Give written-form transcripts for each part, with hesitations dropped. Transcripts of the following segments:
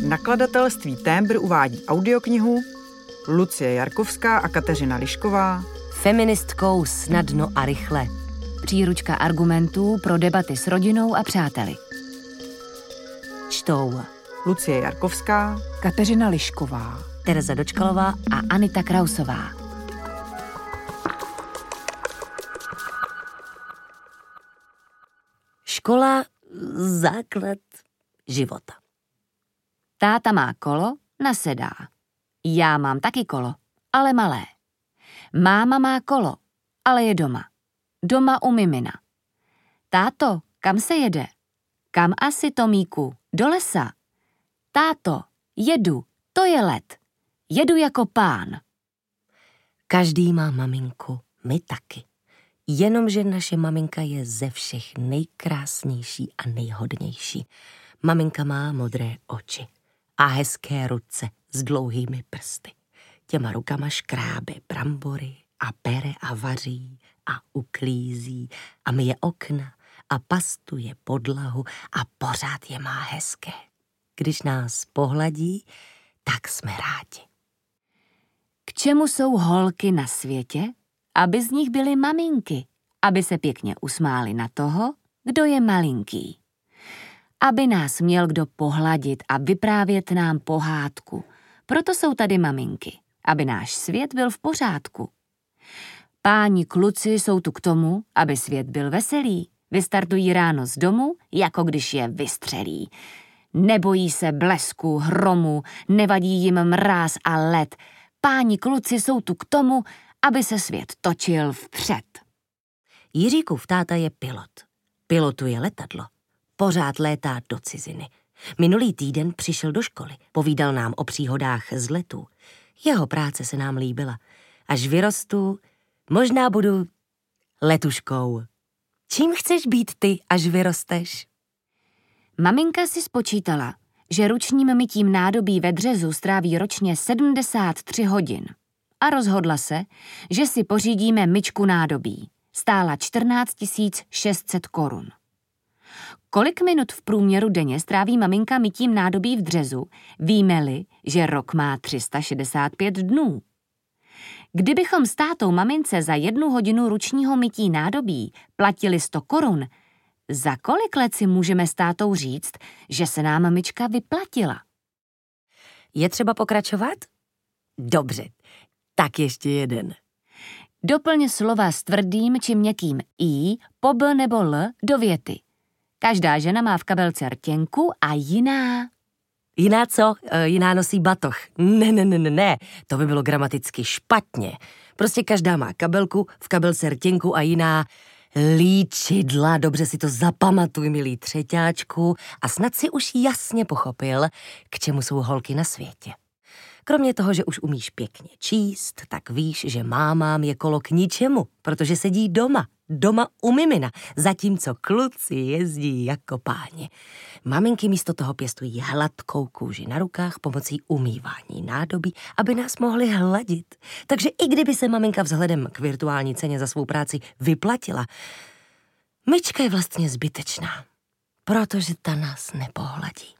Nakladatelství Témbr uvádí audioknihu Lucie Jarkovská a Kateřina Lišková Feministkou snadno a rychle. Příručka argumentů pro debaty s rodinou a přáteli. Čtou Lucie Jarkovská, Kateřina Lišková, Tereza Dočkalová a Anita Krausová. Škola – základ života. Táta má kolo, nasedá. Já mám taky kolo, ale malé. Máma má kolo, ale je doma. Doma u mimina. Táto, kam se jede? Kam asi, Tomíku? Do lesa. Táto, jedu, to je let. Jedu jako pán. Každý má maminku, my taky. Jenomže naše maminka je ze všech nejkrásnější a nejhodnější. Maminka má modré oči a hezké ruce s dlouhými prsty. Těma rukama škrábe brambory a pere a vaří a uklízí a myje okna a pastuje podlahu a pořád je má hezké. Když nás pohladí, tak jsme rádi. K čemu jsou holky na světě? Aby z nich byly maminky, aby se pěkně usmály na toho, kdo je malinký. Aby nás měl kdo pohladit a vyprávět nám pohádku. Proto jsou tady maminky, aby náš svět byl v pořádku. Páni kluci jsou tu k tomu, aby svět byl veselý. Vystartují ráno z domu, jako když je vystřelí. Nebojí se blesku, hromu, nevadí jim mráz a led. Páni kluci jsou tu k tomu, aby se svět točil vpřed. Jiříkův táta je pilot. Pilotuje letadlo. Pořád létá do ciziny. Minulý týden přišel do školy. Povídal nám o příhodách z letů. Jeho práce se nám líbila. Až vyrostu, možná budu letuškou. Čím chceš být ty, až vyrosteš? Maminka si spočítala, že ručním mytím nádobí ve dřezu stráví ročně 73 hodin. A rozhodla se, že si pořídíme myčku nádobí. Stála 14 600 korun. Kolik minut v průměru denně stráví maminka mytím nádobí v dřezu, víme-li, že rok má 365 dnů? Kdybychom s tátou mamince za 1 hodinu ručního mytí nádobí platili 100 korun, za kolik let si můžeme s tátou říct, že se nám myčka vyplatila? Je třeba pokračovat? Dobře. Tak ještě jeden. Doplň slova s tvrdým či měkkým i, po b nebo l do věty. Každá žena má v kabelce rtěnku a jiná... Jiná co? Jiná nosí batoh. Ne, to by bylo gramaticky špatně. Prostě každá má kabelku, v kabelce rtěnku a jiná líčidla. Dobře si to zapamatuj, milý třeťáčku, a snad si už jasně pochopil, k čemu jsou holky na světě. Kromě toho, že už umíš pěkně číst, tak víš, že mámám je kolo k ničemu, protože sedí doma u mimina, zatímco kluci jezdí jako páni. Maminky místo toho pěstují hladkou kůži na rukách pomocí umývání nádobí, aby nás mohly hladit. Takže i kdyby se maminka vzhledem k virtuální ceně za svou práci vyplatila, myčka je vlastně zbytečná, protože ta nás nepohladí.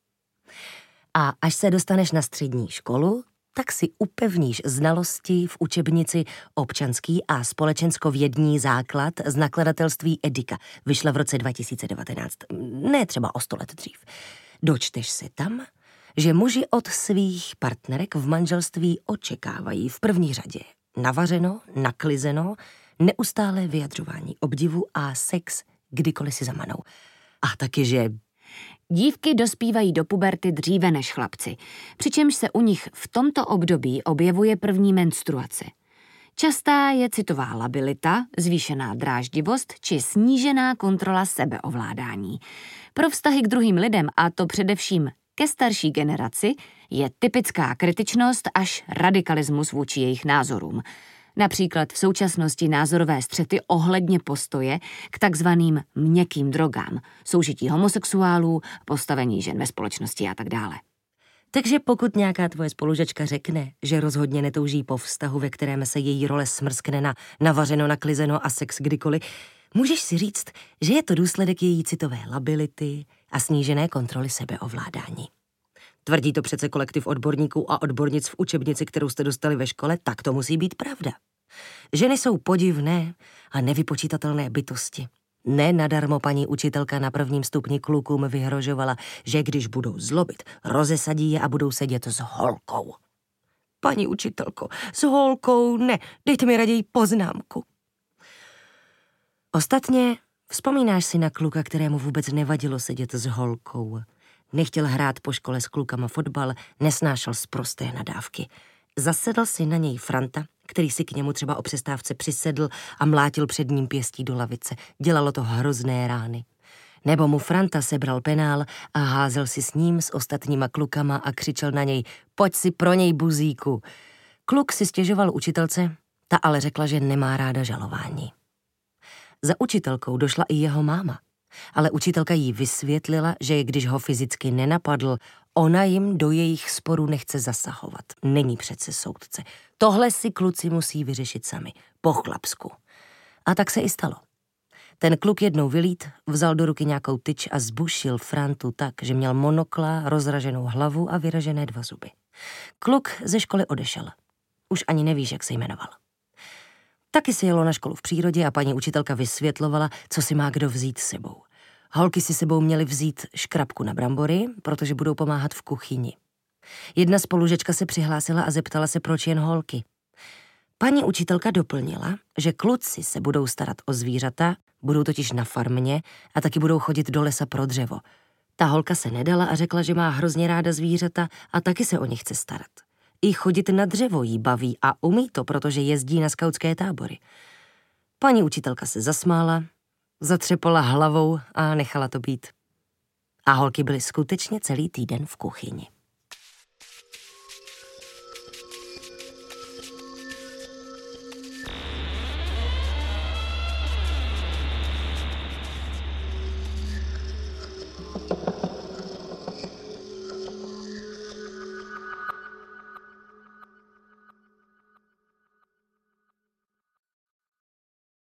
A až se dostaneš na střední školu, tak si upevníš znalosti v učebnici Občanský a společenskovědní základ z nakladatelství Edika. Vyšla v roce 2019, ne třeba o 100 let dřív. Dočteš se tam, že muži od svých partnerek v manželství očekávají v první řadě navařeno, naklizeno, neustálé vyjadřování obdivu a sex, kdykoliv si zamanou. A taky, že dívky dospívají do puberty dříve než chlapci, přičemž se u nich v tomto období objevuje první menstruace. Častá je citová labilita, zvýšená dráždivost či snížená kontrola sebeovládání. Pro vztahy k druhým lidem, a to především ke starší generaci, je typická kritičnost až radikalismus vůči jejich názorům. Například v současnosti názorové střety ohledně postoje k takzvaným měkkým drogám, soužití homosexuálů, postavení žen ve společnosti a tak dále. Takže pokud nějaká tvoje spolužačka řekne, že rozhodně netouží po vztahu, ve kterém se její role smrskne na navařeno, naklizeno a sex kdykoliv, můžeš si říct, že je to důsledek její citové lability a snížené kontroly sebeovládání. Tvrdí to přece kolektiv odborníků a odbornic v učebnici, kterou jste dostali ve škole, tak to musí být pravda. Ženy jsou podivné a nevypočítatelné bytosti. Ne nadarmo paní učitelka na 1. stupni klukům vyhrožovala, že když budou zlobit, rozesadí je a budou sedět s holkou. Paní učitelko, s holkou ne, dejte mi raději poznámku. Ostatně, vzpomínáš si na kluka, kterému vůbec nevadilo sedět s holkou? Nechtěl hrát po škole s klukama fotbal, nesnášel sprosté nadávky. Zasedl si na něj Franta, který si k němu třeba o přestávce přisedl a mlátil před ním pěstí do lavice. Dělalo to hrozné rány. Nebo mu Franta sebral penál a házel si s ním s ostatníma klukama a křičel na něj: pojď si pro něj, buzíku. Kluk si stěžoval učitelce, ta ale řekla, že nemá ráda žalování. Za učitelkou došla i jeho máma, ale učitelka jí vysvětlila, že když ho fyzicky nenapadl, ona jim do jejich sporu nechce zasahovat. Není přece soudce. Tohle si kluci musí vyřešit sami, po chlapsku. A tak se i stalo. Ten kluk jednou vylít, vzal do ruky nějakou tyč a zbušil Frantu tak, že měl monokla, rozraženou hlavu a vyražené 2 zuby. Kluk ze školy odešel. Už ani nevíš, jak se jmenoval. Taky se jelo na školu v přírodě a paní učitelka vysvětlovala, co si má kdo vzít s sebou. Holky si sebou měly vzít škrabku na brambory, protože budou pomáhat v kuchyni. Jedna spolužečka se přihlásila a zeptala se, proč jen holky. Paní učitelka doplnila, že kluci se budou starat o zvířata, budou totiž na farmě a taky budou chodit do lesa pro dřevo. Ta holka se nedala a řekla, že má hrozně ráda zvířata a taky se o ně chce starat. I chodit na dřevo jí baví a umí to, protože jezdí na skautské tábory. Paní učitelka se zasmála, zatřepala hlavou a nechala to být. A holky byly skutečně celý týden v kuchyni.